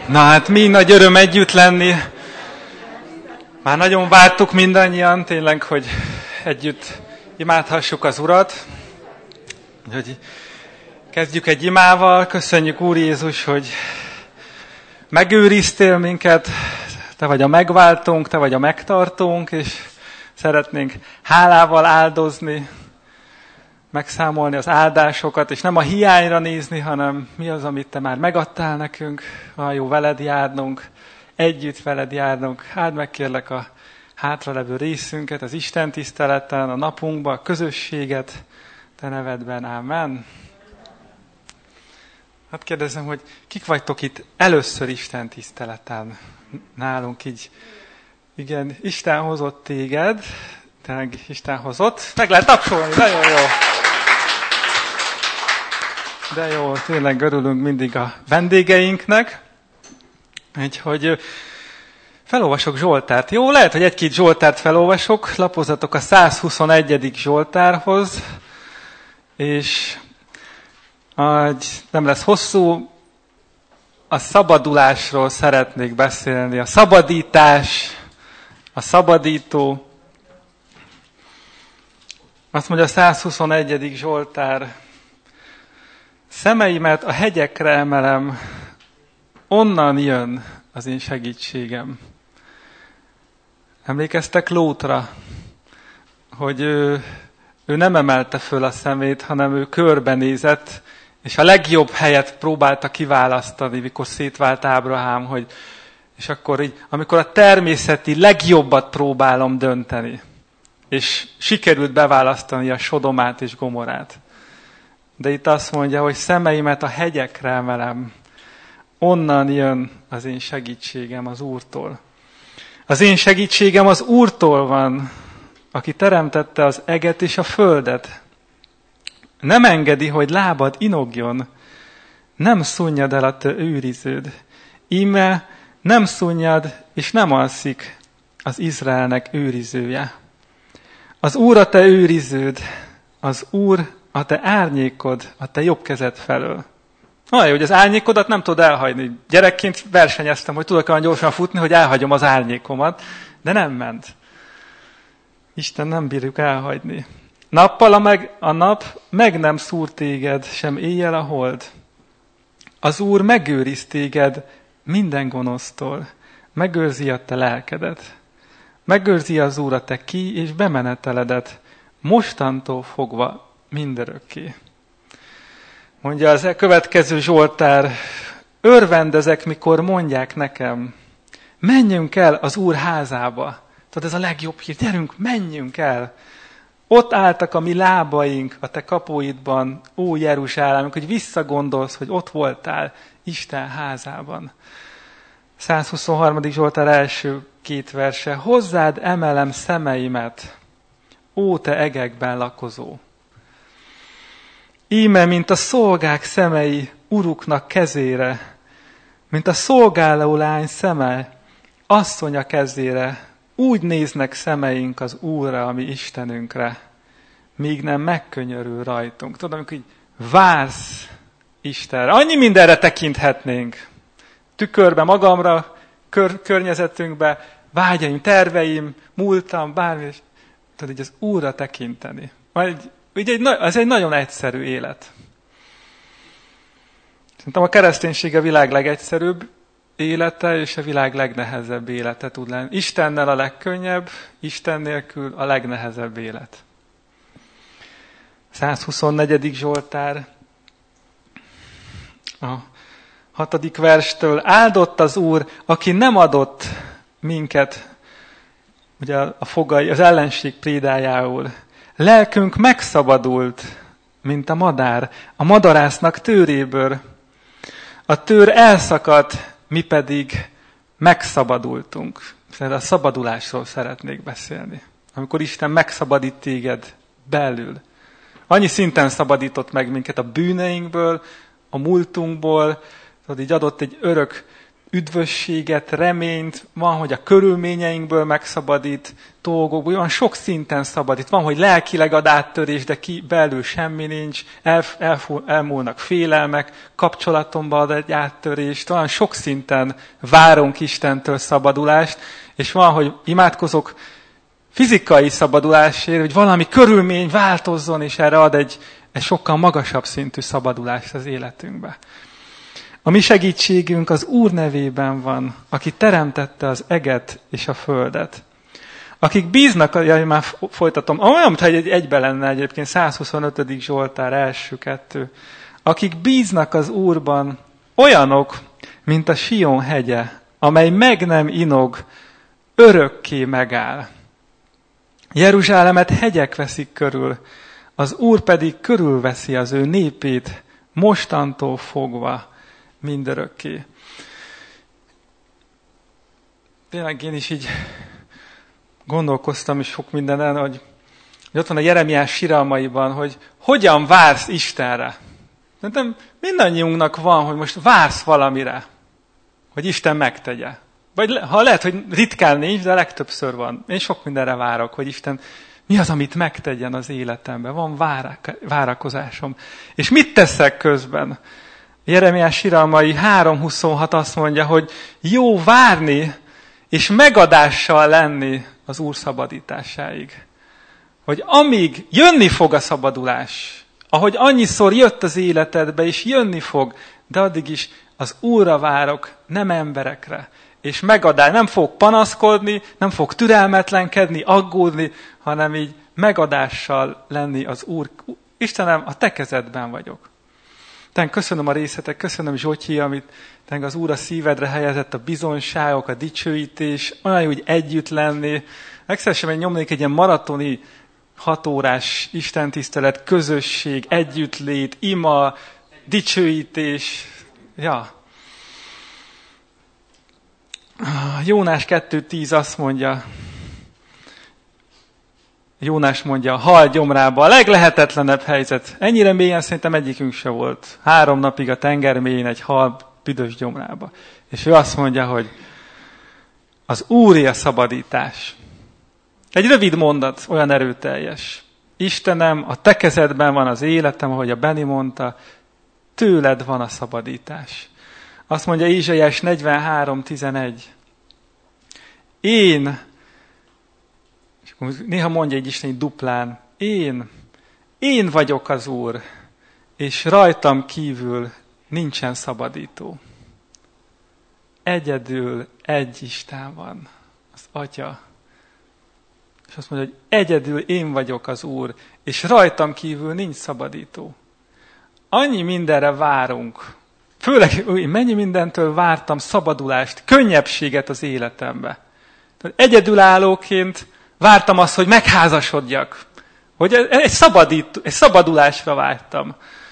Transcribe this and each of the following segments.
Na hát mi nagy öröm együtt lenni. Már nagyon vártuk mindannyian, tényleg, hogy együtt imádhassuk az Urat. Úgyhogy kezdjük egy imával. Köszönjük, Úr Jézus, hogy megőriztél minket. Te vagy a megváltónk, Te vagy a megtartónk, és szeretnénk hálával áldozni, megszámolni az áldásokat, és nem a hiányra nézni, hanem mi az, amit Te már megadtál nekünk. Olyan jó veled járnunk, együtt veled járnunk. Áld meg kérlek a hátralevő részünket, az Isten tiszteleten, a napunkban, a közösséget, Te nevedben. Ámen. Hát kérdezem, hogy kik vagytok itt először Isten tiszteleten? Nálunk így, igen, Isten hozott téged, tényleg Isten hozott. Meg lehet tapsolni, nagyon jó. De jó, tényleg örülünk mindig a vendégeinknek. Úgyhogy felolvasok Zsoltárt. Jó, lehet, hogy egy-két Zsoltárt felolvasok. Lapozatok a 121. Zsoltárhoz. És nem lesz hosszú. A szabadulásról szeretnék beszélni. A szabadítás, a szabadító. Azt mondja a 121. Zsoltár. Szemeimet a hegyekre emelem, onnan jön az én segítségem. Emlékeztek Lótra, hogy ő nem emelte föl a szemét, hanem ő körbenézett, és a legjobb helyet próbálta kiválasztani, mikor szétvált Ábrahám, és akkor így, amikor a természeti legjobbat próbálom dönteni, és sikerült beválasztani a Sodomát és Gomorát. De itt azt mondja, hogy szemeimet a hegyekre emelem, onnan jön az én segítségem az Úrtól. Az én segítségem az Úrtól van, aki teremtette az eget és a földet. Nem engedi, hogy lábad inogjon, nem szunnyad el a te őriződ. Íme nem szunnyad és nem alszik az Izraelnek őrizője. Az Úr a te őriződ, az Úr a te árnyékod, a te jobb kezed felől. Olyan, hogy az árnyékodat nem tudod elhagyni. Gyerekként versenyeztem, hogy tudok olyan gyorsan futni, hogy elhagyom az árnyékomat, de nem ment. Isten nem bírjuk elhagyni. Nappal a nap meg nem szúr téged, sem éjjel a hold. Az Úr megőriz téged minden gonosztól. Megőrzi a te lelkedet. Megőrzi az Úr a te ki- és bemeneteledet, mostantól fogva mindörökké. Mondja az következő Zsoltár, örvendezek, mikor mondják nekem, menjünk el az Úr házába. Tudod, ez a legjobb hír, gyerünk, menjünk el. Ott álltak a mi lábaink a te kapuidban, ó Jeruzsálem, hogy visszagondolsz, hogy ott voltál Isten házában. 123. Zsoltár első 2 verse, hozzád emelem szemeimet, ó te egekben lakozó. Íme, mint a szolgák szemei uruknak kezére, mint a szolgáló lány szeme asszonya kezére, úgy néznek szemeink az Úrra, a mi Istenünkre, míg nem megkönyörül rajtunk. Tudom, amikor így vársz Istenre. Annyi mindenre tekinthetnénk. Tükörbe, magamra, környezetünkbe, vágyaim, terveim, múltam, bármi. Tudod, így az Úrra tekinteni. Ez egy nagyon egyszerű élet. Szerintem a kereszténység a világ legegyszerűbb élete, és a világ legnehezebb élete tud lenni. Istennel a legkönnyebb, Isten nélkül a legnehezebb élet. 124. Zsoltár, a 6. verstől. Áldott az Úr, aki nem adott minket, ugye a fogai, az ellenség prédájául. Lelkünk megszabadult, mint a madár, a madarásznak tőréből. A tőr elszakadt, mi pedig megszabadultunk. A szabadulásról szeretnék beszélni. Amikor Isten megszabadít téged belül. Annyi szinten szabadított meg minket a bűneinkből, a múltunkból, tudod, így adott egy örök üdvösséget, reményt, van, hogy a körülményeinkből megszabadít dolgokból, olyan sok szinten szabadít. Van, hogy lelkileg ad áttörés, de belül semmi nincs, elmúlnak félelmek, kapcsolatomba ad egy áttörést, olyan sok szinten várunk Istentől szabadulást, és van, hogy imádkozok fizikai szabadulásért, hogy valami körülmény változzon, és erre ad egy sokkal magasabb szintű szabadulást az életünkbe. A mi segítségünk az Úr nevében van, aki teremtette az eget és a földet. Akik bíznak, már folytatom, olyan, mintha egybe lenne egyébként, 125. Zsoltár, első 2. Akik bíznak az Úrban, olyanok, mint a Sion hegye, amely meg nem inog, örökké megáll. Jeruzsálemet hegyek veszik körül, az Úr pedig körülveszi az ő népét, mostantól fogva mindörökké. Tényleg én is így gondolkoztam is sok mindenen, hogy ott van a Jeremiás síralmaiban, hogy hogyan vársz Istenre. Szerintem mindannyiunknak van, hogy most vársz valamire, hogy Isten megtegye. Vagy ha lehet, hogy ritkán nincs, de legtöbbször van. Én sok mindenre várok, hogy Isten mi az, amit megtegyen az életemben. Van várakozásom. És mit teszek közben? Jeremiás síralmai 3:26 azt mondja, hogy jó várni és megadással lenni az Úr szabadításáig. Hogy amíg jönni fog a szabadulás, ahogy annyiszor jött az életedbe, és jönni fog, de addig is az Úrra várok, nem emberekre. És megadás, nem fog panaszkodni, nem fog türelmetlenkedni, aggódni, hanem így megadással lenni az Úr. Istenem, a te kezedben vagyok. Köszönöm a részletek, köszönöm Zsotyi, amit az Úr a szívedre helyezett, a bizonyságok, a dicsőítés, olyan jó, hogy együtt lenni. Legszeresebben nyomnék egy ilyen maratoni 6 órás istentisztelet, közösség, együttlét, ima, dicsőítés. Ja. Jónás 2:10 azt mondja, Jónás mondja, a hal gyomrába, a leglehetetlenebb helyzet. Ennyire mélyen szerintem egyikünk se volt. 3 napig a tenger mélyén egy hal büdös gyomrába. És ő azt mondja, hogy az Úré a szabadítás. Egy rövid mondat, olyan erőteljes. Istenem, a te kezedben van az életem, ahogy a Beni mondta, tőled van a szabadítás. Azt mondja Ézsaiás 43:11. Én, és néha mondja egy Isten így duplán, én vagyok az Úr, és rajtam kívül nincsen szabadító. Egyedül egy Isten van, az Atya. És azt mondja, hogy egyedül én vagyok az Úr, és rajtam kívül nincs szabadító. Annyi mindenre várunk. Főleg mennyi mindentől vártam szabadulást, könnyebbséget az életembe. Egyedülállóként vártam azt, hogy megházasodjak. Hogy egy szabadulásra vágytam.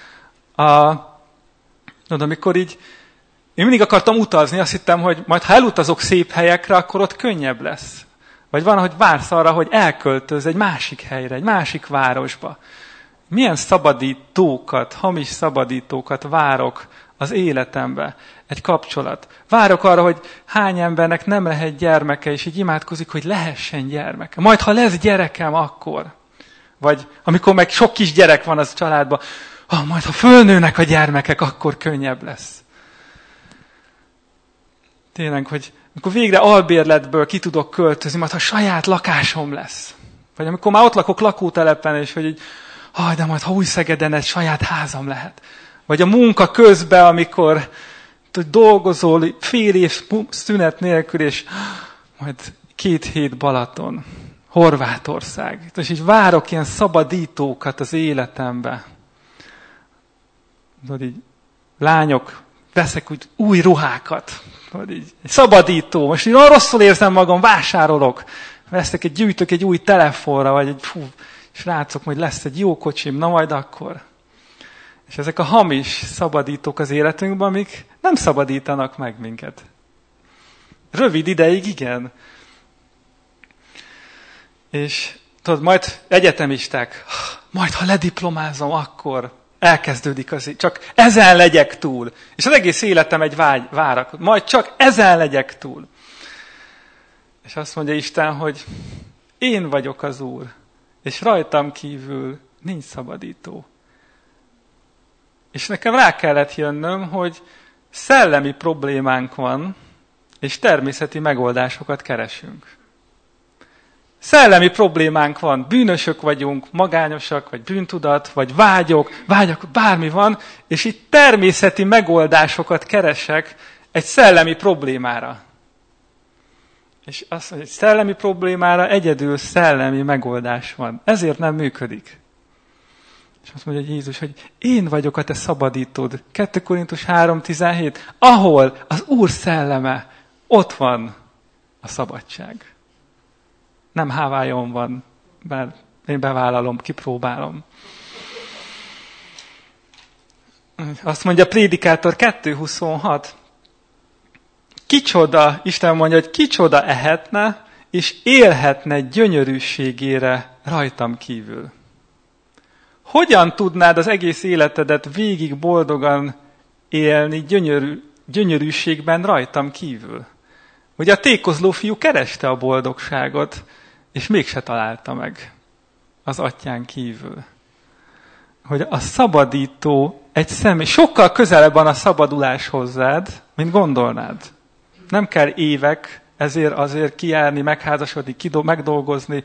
Amikor így, én mindig akartam utazni, azt hittem, hogy majd ha elutazok szép helyekre, akkor ott könnyebb lesz. Vagy van, hogy vársz arra, hogy elköltöz egy másik helyre, egy másik városba. Milyen szabadítókat, hamis szabadítókat várok az életembe, egy kapcsolat. Várok arra, hogy hány embernek nem lehet gyermeke, és így imádkozik, hogy lehessen gyermeke. Majd, ha lesz gyerekem, akkor. Vagy amikor meg sok kis gyerek van az családban, majd, ha fölnőnek a gyermekek, akkor könnyebb lesz. Tényleg, hogy amikor végre albérletből ki tudok költözni, majd ha saját lakásom lesz. Vagy amikor már ott lakok lakótelepen, és hogy így, de majd ha Újszegeden egy saját házam lehet. Vagy a munka közben, amikor dolgozol fél év szünet nélkül, és majd 2 hét Balaton, Horvátország. És így várok ilyen szabadítókat az életembe. Így, lányok, veszek úgy új ruhákat. Így, egy szabadító. Most így olyan rosszul érzem magam, vásárolok. Gyűjtök egy új telefonra, vagy egy srácok, majd lesz egy jó kocsim, na majd akkor. És ezek a hamis szabadítók az életünkben, amik nem szabadítanak meg minket. Rövid ideig igen. És tudod, majd egyetemisták, majd ha lediplomázom, akkor elkezdődik csak ezen legyek túl. És az egész életem egy várakozás. Majd csak ezen legyek túl. És azt mondja Isten, hogy én vagyok az Úr, és rajtam kívül nincs szabadító. És nekem rá kellett jönnöm, hogy szellemi problémánk van, és természeti megoldásokat keresünk. Szellemi problémánk van, bűnösök vagyunk, magányosak, vagy bűntudat, vagy vágyok, bármi van, és itt természeti megoldásokat keresek egy szellemi problémára. És azt mondja, hogy szellemi problémára egyedül szellemi megoldás van. Ezért nem működik. És azt mondja Jézus, hogy én vagyok a te szabadítód. 2 Korintus 3:17, ahol az Úr szelleme, ott van a szabadság. Nem Hawaiion van, bár én bevállalom, kipróbálom. Azt mondja Prédikátor 2:26. Kicsoda, Isten mondja, hogy kicsoda ehetne, és élhetne gyönyörűségére rajtam kívül. Hogyan tudnád az egész életedet végig boldogan élni gyönyörűségben rajtam kívül? Ugye a tékozló fiú kereste a boldogságot, és mégse találta meg az atyán kívül. Hogy a szabadító egy személy, sokkal közelebb van a szabadulás hozzád, mint gondolnád. Nem kell évek azért kijárni, megházasodni, megdolgozni,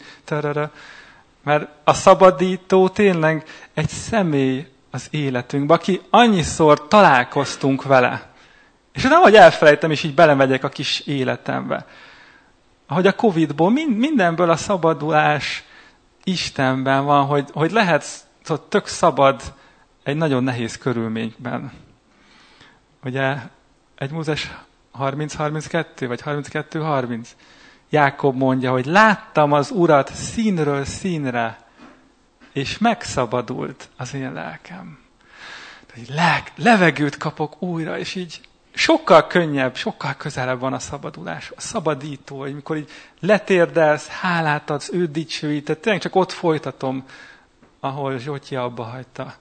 mert a szabadító tényleg egy személy az életünkben, aki annyiszor találkoztunk vele. És nem, hogy elfelejtem, és így belemegyek a kis életembe. Ahogy a Covid-ból, mindenből a szabadulás Istenben van, hogy lehetsz tök szabad egy nagyon nehéz körülményben. Ugye egy Mózes 30-32, vagy 32-30. Jákob mondja, hogy láttam az Urat színről színre, és megszabadult az én lelkem. Levegőt kapok újra, és így sokkal könnyebb, sokkal közelebb van a szabadulás. A szabadító, amikor így letérdelsz, hálát adsz, őt dicsőíted, tényleg csak ott folytatom, ahol Zsotyi abba hagyta.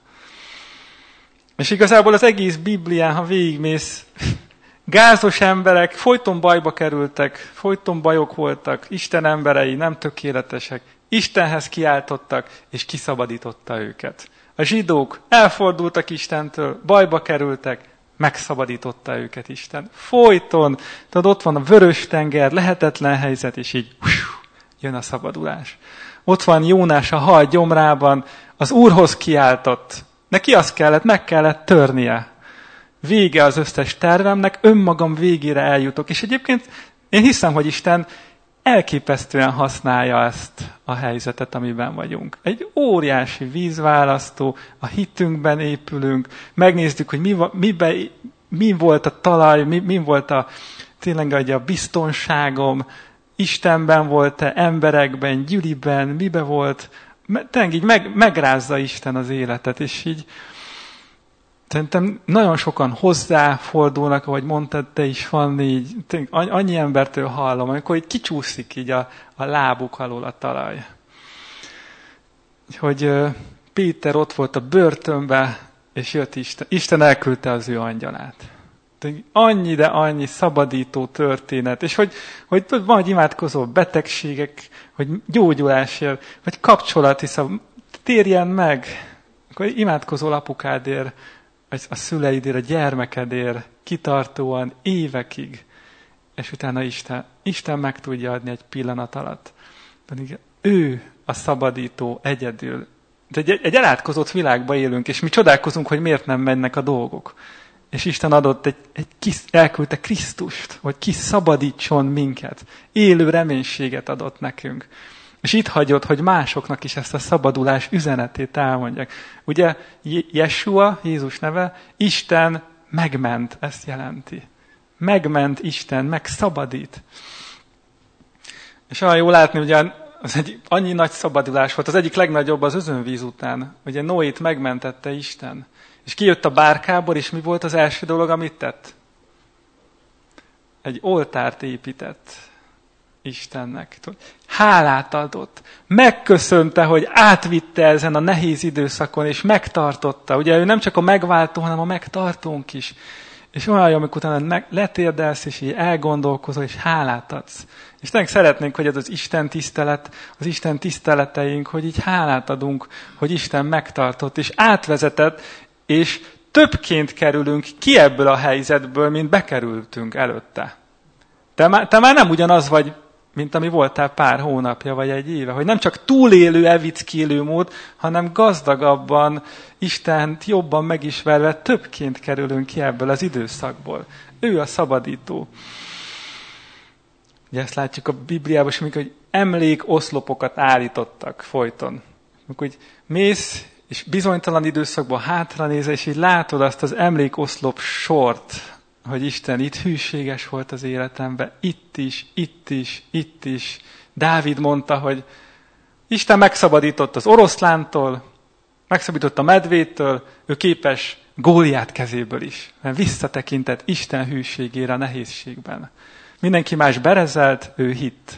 És igazából az egész Biblián, ha végigmész, gázos emberek folyton bajba kerültek, folyton bajok voltak, Isten emberei nem tökéletesek, Istenhez kiáltottak, és kiszabadította őket. A zsidók elfordultak Istentől, bajba kerültek, megszabadította őket Isten. Folyton, tudod, ott van a Vörös-tenger, lehetetlen helyzet, és így jön a szabadulás. Ott van Jónás a hal gyomrában, az Úrhoz kiáltott. Neki azt kellett, meg kellett törnie. Vége az összes tervemnek, önmagam végére eljutok. És egyébként én hiszem, hogy Isten elképesztően használja ezt a helyzetet, amiben vagyunk. Egy óriási vízválasztó, a hitünkben épülünk, megnézzük, hogy mi volt a talaj, mi volt tényleg a biztonságom, Istenben volt-e, emberekben, gyüliben, mibe volt. Tényleg így megrázza Isten az életet, és így szerintem nagyon sokan hozzáfordulnak, ahogy mondtad te is, Fanni, így annyi embertől hallom, amikor így kicsúszik így a lábuk alól a talaj. Hogy Péter ott volt a börtönben, és jött Isten. Isten elküldte az ő angyalát. Annyi szabadító történet, és hogy van, hogy imádkozol betegségek, hogy gyógyulásért, vagy kapcsolati térjen meg, akkor imádkozol apukádért, a szüleidért, a gyermekedért, kitartóan, évekig, és utána Isten meg tudja adni egy pillanat alatt. Pedig ő a szabadító egyedül. De egy elátkozott világban élünk, és mi csodálkozunk, hogy miért nem mennek a dolgok. És Isten adott elküldte Krisztust, hogy kiszabadítson minket. Élő reménységet adott nekünk. És itt hagyott, hogy másoknak is ezt a szabadulás üzenetét elmondják. Ugye Jesua, Jézus neve, Isten megment, ezt jelenti. Megment Isten, megszabadít. És olyan jó látni, ugye az annyi nagy szabadulás volt, az egyik legnagyobb az özönvíz után. Ugye Noét megmentette Isten. És kijött a bárkából, és mi volt az első dolog, amit tett? Egy oltárt épített Istennek. hálát adott. Megköszönte, hogy átvitte ezen a nehéz időszakon, és megtartotta. Ugye ő nem csak a megváltó, hanem a megtartónk is. És olyan jó, amikor utána letérdelsz, és így elgondolkozol, és hálát adsz. És tényleg szeretnénk, hogy ez az Isten tisztelet, az Isten tiszteleteink, hogy így hálát adunk, hogy Isten megtartott, és átvezetett, és többként kerülünk ki ebből a helyzetből, mint bekerültünk előtte. Te már nem ugyanaz vagy, mint ami voltál pár hónapja, vagy egy éve. Hogy nem csak túlélő, evickélő mód, hanem gazdagabban, Istent jobban megismerve többként kerülünk ki ebből az időszakból. Ő a szabadító. Ugye ezt látjuk a Bibliában, hogy emlékoszlopokat állítottak folyton. Amikor hogy mész, és bizonytalan időszakban hátranézel, és így látod azt az emlékoszlop sort, hogy Isten itt hűséges volt az életemben, itt is, itt is, itt is. Dávid mondta, hogy Isten megszabadított az oroszlántól, megszabadított a medvétől, ő képes Góliát kezéből is. Mert visszatekintett Isten hűségére a nehézségben. Mindenki más berezelt, ő hitt.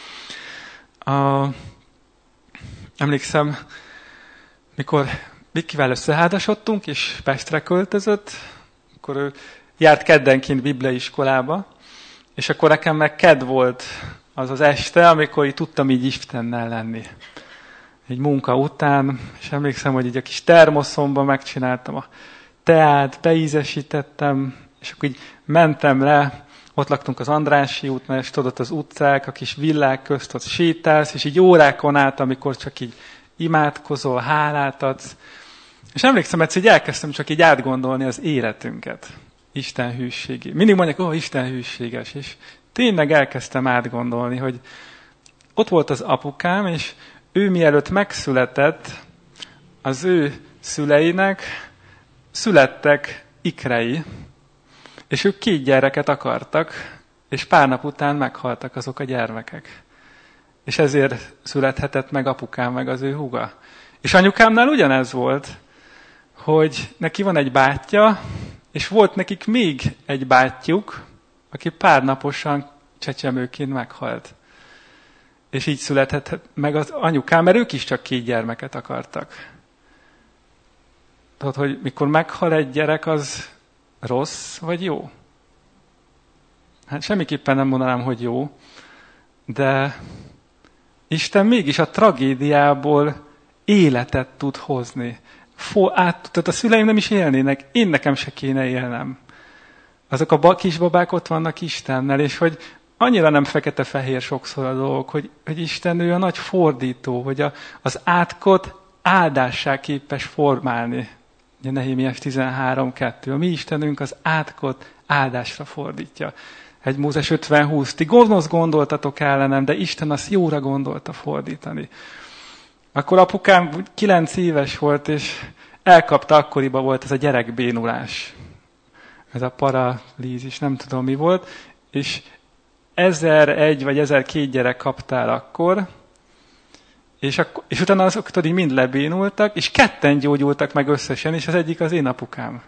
Emlékszem, mikor Vikivel összeházasodtunk, és Pestre költözött, akkor ő járt keddenként bibliaiskolába, és akkor nekem meg kedd volt az az este, amikor így tudtam így Istennel lenni. Egy munka után, és emlékszem, hogy így a kis termoszomban megcsináltam a teát, beízesítettem, és akkor így mentem le, ott laktunk az Andrássy útnál, és tudod, az utcák, a kis villák közt ott sétálsz, és így órákon át, amikor csak így imádkozol, hálát adsz. És emlékszem, egyszer így elkezdtem csak így átgondolni az életünket. Isten hűségé. Mindig mondják, Isten hűséges, és tényleg elkezdtem átgondolni, hogy ott volt az apukám, és ő mielőtt megszületett, az ő szüleinek születtek ikrei, és ők 2 gyereket akartak, és pár nap után meghaltak azok a gyermekek. És ezért születhetett meg apukám, meg az ő húga. És anyukámnál ugyanez volt, hogy neki van egy bátyja, és volt nekik még egy bátyjuk, aki pár naposan csecsemőként meghalt. És így született meg az anyukám, mert ők is csak 2 gyermeket akartak. Tudod, hogy mikor meghal egy gyerek, az rossz vagy jó? Hát semmiképpen nem mondanám, hogy jó, de Isten mégis a tragédiából életet tud hozni. Tehát a szüleim nem is élnének, én nekem se kéne élnem. Azok a kisbabák ott vannak Istennel, és hogy annyira nem fekete-fehér sokszor a dolgok, hogy Isten ő a nagy fordító, hogy az átkot áldássá képes formálni. Ugye Nehémiás 13:2. A mi Istenünk az átkot áldásra fordítja. 1 Mózes 50:20. Ti gonosz gondoltatok ellenem, de Isten azt jóra gondolta fordítani. Akkor apukám 9 éves volt, és elkapta, akkoriban volt ez a gyerekbénulás. Ez a paralízis, nem tudom mi volt. És 1001 vagy 1002 gyerek kaptál akkor, és utána azok tudod, mind lebénultak, és 2 gyógyultak meg összesen, és az egyik az én apukám.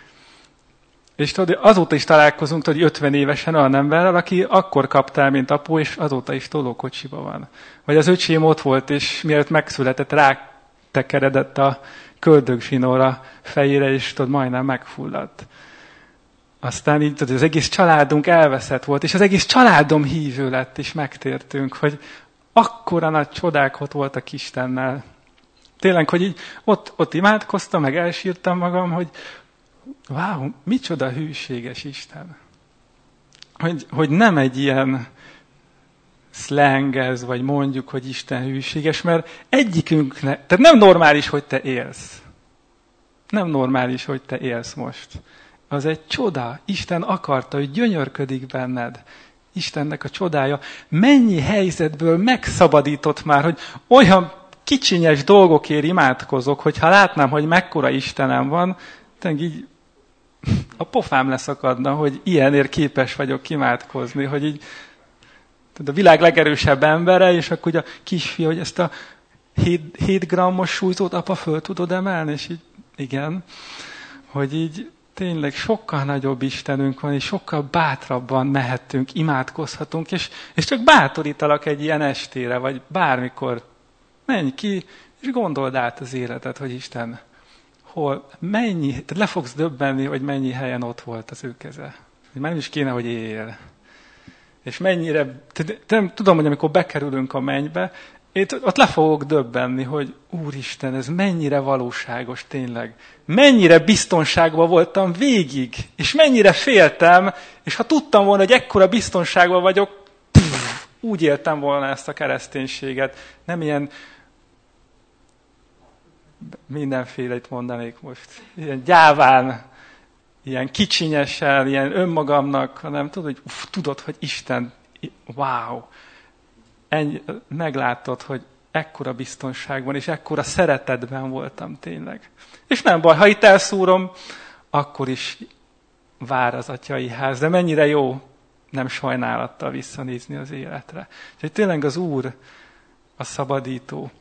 És tudod, azóta is találkozunk, tudod, 50 évesen olyan emberrel, aki akkor kaptál, mint apu, és azóta is tolókocsiba van. Vagy az öcsém ott volt, és mielőtt megszületett, rátekeredett a köldögzsinóra fejére, és tudod, majdnem megfulladt. Aztán így tudod, az egész családunk elveszett volt, és az egész családom hívő lett, és megtértünk, hogy akkora nagy csodák ott voltak Istennel. Tényleg, hogy így ott imádkoztam, meg elsírtam magam, hogy wow, micsoda hűséges Isten. Hogy nem egy ilyen slang ez, vagy mondjuk, hogy Isten hűséges, mert egyikünknek, tehát nem normális, hogy te élsz. Nem normális, hogy te élsz most. Az egy csoda. Isten akarta, hogy gyönyörködik benned. Istennek a csodája. Mennyi helyzetből megszabadított már, hogy olyan kicsinyes dolgokért imádkozok, hogyha látnám, hogy mekkora Istenem van, tényleg így a pofám leszakadna, hogy ilyenért képes vagyok imádkozni, hogy így a világ legerősebb embere, és akkor a kisfia, hogy ezt a 7 grammos súlyzót apa föl tudod emelni, és így igen, hogy így tényleg sokkal nagyobb Istenünk van, és sokkal bátrabban mehetünk, imádkozhatunk, és csak bátorítalak egy ilyen estére, vagy bármikor. Menj ki, és gondold át az életet, hogy Isten le fogsz döbbenni, hogy mennyi helyen ott volt az ő keze. Hogy nem is kéne, hogy éljél. És mennyire, tudom, hogy amikor bekerülünk a mennybe, ott le fogok döbbenni, hogy Úristen, ez mennyire valóságos tényleg. Mennyire biztonságban voltam végig, és mennyire féltem, és ha tudtam volna, hogy ekkora biztonságban vagyok, úgy éltem volna ezt a kereszténységet. Nem ilyen, mindenfélét mondanék most, ilyen gyáván, ilyen kicsinyesen, ilyen önmagamnak, hanem tudod, hogy Isten, wow, meglátod, hogy ekkora biztonságban és ekkora szeretetben voltam tényleg. És nem baj, ha itt elszúrom, akkor is vár az atyai ház. De mennyire jó nem sajnálattal visszanézni az életre. Úgyhogy tényleg az Úr a szabadító.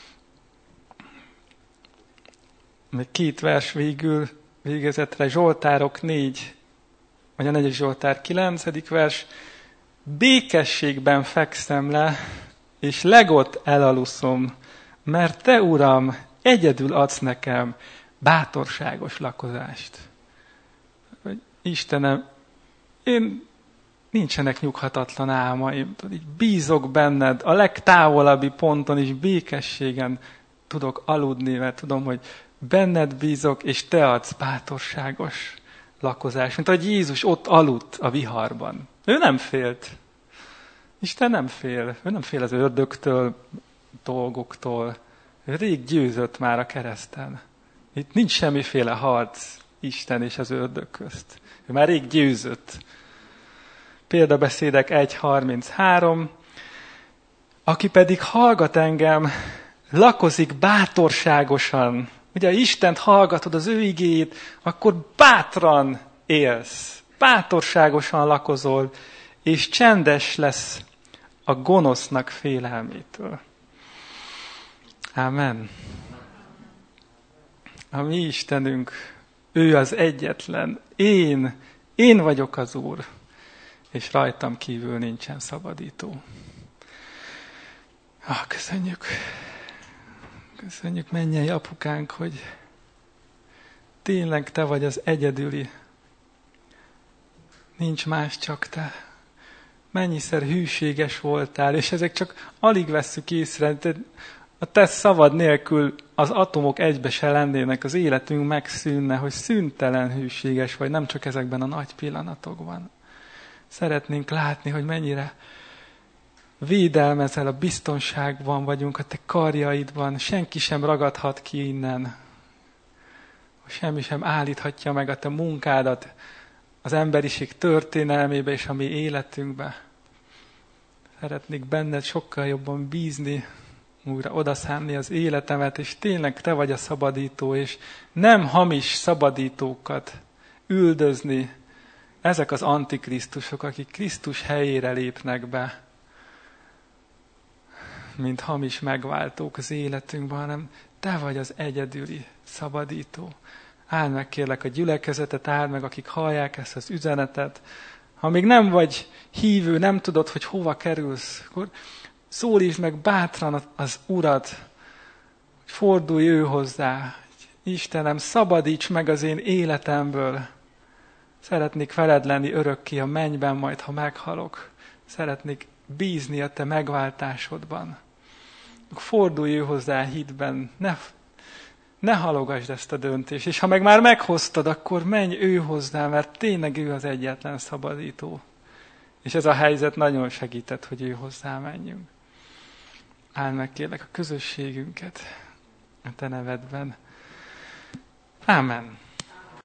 Még 2 vers végezetre, Zsoltárok 4, vagy a 4. Zsoltár 9. vers. Békességben fekszem le, és legot elaluszom, mert te, Uram, egyedül adsz nekem bátorságos lakozást. Istenem, nincsenek nyughatatlan álmaim, így bízok benned, a legtávolabbi ponton is békességen tudok aludni, mert tudom, hogy benned bízok, és te adsz bátorságos lakozást. Mint ahogy Jézus ott aludt a viharban. Ő nem félt. Isten nem fél. Ő nem fél az ördögtől, dolgoktól. Ő rég győzött már a kereszten. Itt nincs semmiféle harc Isten és az ördög közt. Ő már rég győzött. Példabeszédek 1.33. Aki pedig hallgat engem, lakozik bátorságosan. Ugye, Istent hallgatod, az ő igéjét, akkor bátran élsz. Bátorságosan lakozol, és csendes lesz a gonosznak félelmétől. Ámen. A mi Istenünk, ő az egyetlen. Én vagyok az Úr, és rajtam kívül nincsen szabadító. Köszönjük. Köszönjük, mennyei apukánk, hogy tényleg te vagy az egyedüli. Nincs más, csak te. Mennyiszer hűséges voltál, és ezek csak alig vesszük észre. A te szavad nélkül az atomok egybe se lennének, az életünk megszűnne, hogy szüntelen hűséges vagy, nem csak ezekben a nagy pillanatokban. Szeretnénk látni, hogy mennyire védelmezel, a biztonságban vagyunk, a te karjaidban, senki sem ragadhat ki innen. Semmi sem állíthatja meg a te munkádat az emberiség történelmébe és a mi életünkbe. Szeretnék benned sokkal jobban bízni, újra odaszánni az életemet, és tényleg te vagy a szabadító, és nem hamis szabadítókat üldözni. Ezek az antikrisztusok, akik Krisztus helyére lépnek be, mint hamis megváltók az életünkben, hanem te vagy az egyedüli szabadító. Áld meg kérlek a gyülekezetet, áld meg, akik hallják ezt az üzenetet. Ha még nem vagy hívő, nem tudod, hogy hova kerülsz, akkor szólítsd meg bátran az Urat, hogy fordulj ő hozzá. Istenem, szabadíts meg az én életemből. Szeretnék veled lenni örökké a mennyben, majd ha meghalok. Szeretnék bízni a te megváltásodban. Fordulj ő hozzá hitben, ne halogasd ezt a döntést, és ha meg már meghoztad, akkor menj ő hozzá, mert tényleg ő az egyetlen szabadító. És ez a helyzet nagyon segített, hogy ő hozzá menjünk. Áld meg kérlek a közösségünket a te nevedben. Ámen.